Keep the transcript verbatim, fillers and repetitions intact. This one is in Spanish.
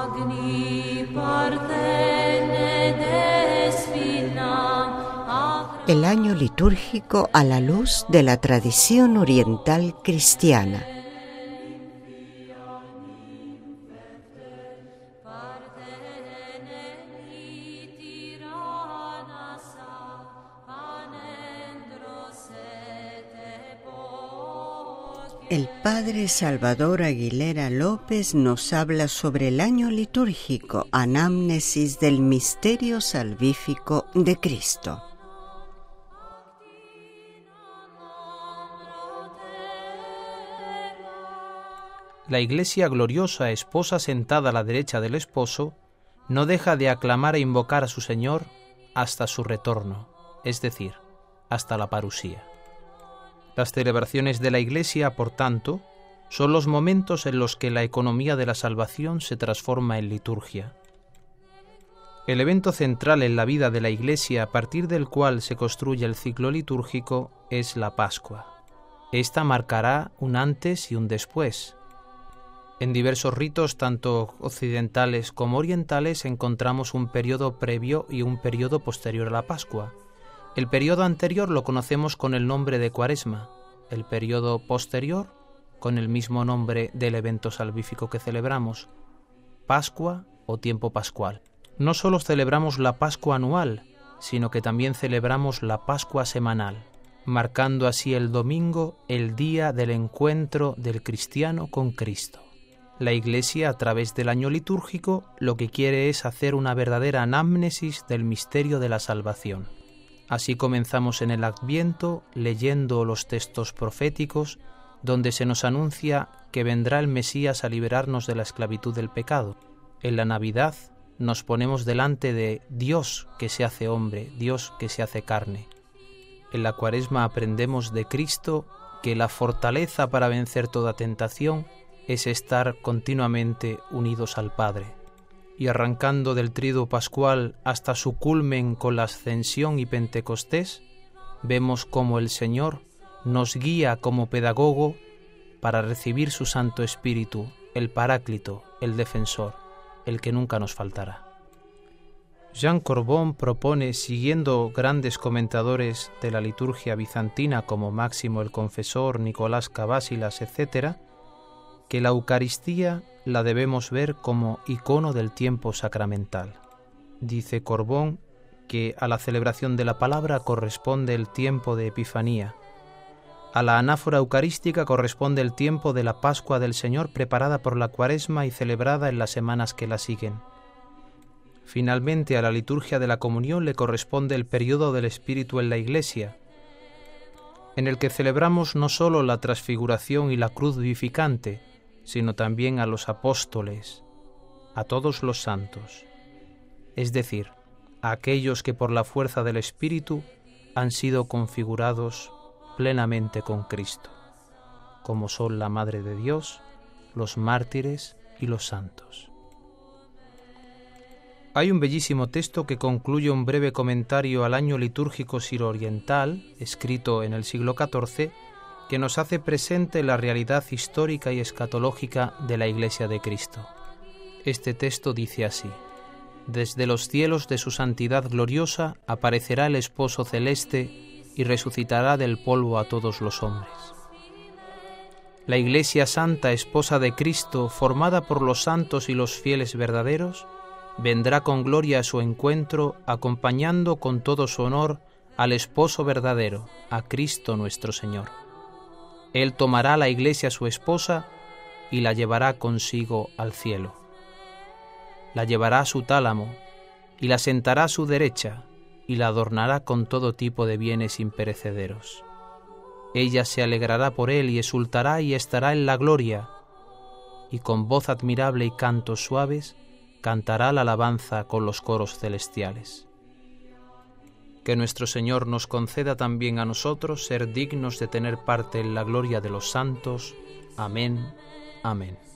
El año litúrgico a la luz de la tradición oriental cristiana. El padre Salvador Aguilera López nos habla sobre el año litúrgico, anamnesis del misterio salvífico de Cristo. La Iglesia gloriosa, esposa sentada a la derecha del esposo, no deja de aclamar e invocar a su Señor hasta su retorno, es decir, hasta la parusía. Las celebraciones de la Iglesia, por tanto, son los momentos en los que la economía de la salvación se transforma en liturgia. El evento central en la vida de la Iglesia, a partir del cual se construye el ciclo litúrgico, es la Pascua. Esta marcará un antes y un después. En diversos ritos, tanto occidentales como orientales, encontramos un periodo previo y un periodo posterior a la Pascua. El periodo anterior lo conocemos con el nombre de Cuaresma, el periodo posterior con el mismo nombre del evento salvífico que celebramos, Pascua o tiempo pascual. No solo celebramos la Pascua anual, sino que también celebramos la Pascua semanal, marcando así el domingo el día del encuentro del cristiano con Cristo. La Iglesia, a través del año litúrgico, lo que quiere es hacer una verdadera anamnesis del misterio de la salvación. Así comenzamos en el Adviento leyendo los textos proféticos donde se nos anuncia que vendrá el Mesías a liberarnos de la esclavitud del pecado. En la Navidad nos ponemos delante de Dios que se hace hombre, Dios que se hace carne. En la Cuaresma aprendemos de Cristo que la fortaleza para vencer toda tentación es estar continuamente unidos al Padre. Y arrancando del Tríduo Pascual hasta su culmen con la Ascensión y Pentecostés, vemos cómo el Señor nos guía como pedagogo para recibir su Santo Espíritu, el Paráclito, el Defensor, el que nunca nos faltará. Jean Corbon propone, siguiendo grandes comentadores de la liturgia bizantina como Máximo el Confesor, Nicolás Cabásilas, etcétera, que la Eucaristía la debemos ver como icono del tiempo sacramental. Dice Corbón que a la celebración de la palabra corresponde el tiempo de Epifanía. A la anáfora eucarística corresponde el tiempo de la Pascua del Señor preparada por la Cuaresma y celebrada en las semanas que la siguen. Finalmente, a la liturgia de la comunión le corresponde el periodo del Espíritu en la Iglesia, en el que celebramos no solo la transfiguración y la cruz vivificante, sino también a los apóstoles, a todos los santos, es decir, a aquellos que por la fuerza del Espíritu han sido configurados plenamente con Cristo, como son la Madre de Dios, los mártires y los santos. Hay un bellísimo texto que concluye un breve comentario al año litúrgico siro-oriental, escrito en el siglo catorce, que nos hace presente la realidad histórica y escatológica de la Iglesia de Cristo. Este texto dice así: «Desde los cielos de su santidad gloriosa aparecerá el esposo celeste y resucitará del polvo a todos los hombres». La Iglesia Santa, esposa de Cristo, formada por los santos y los fieles verdaderos, vendrá con gloria a su encuentro, acompañando con todo su honor al esposo verdadero, a Cristo nuestro Señor. Él tomará a la Iglesia su esposa y la llevará consigo al cielo. La llevará a su tálamo y la sentará a su derecha y la adornará con todo tipo de bienes imperecederos. Ella se alegrará por él y exultará y estará en la gloria, y con voz admirable y cantos suaves cantará la alabanza con los coros celestiales. Que nuestro Señor nos conceda también a nosotros ser dignos de tener parte en la gloria de los santos. Amén. Amén.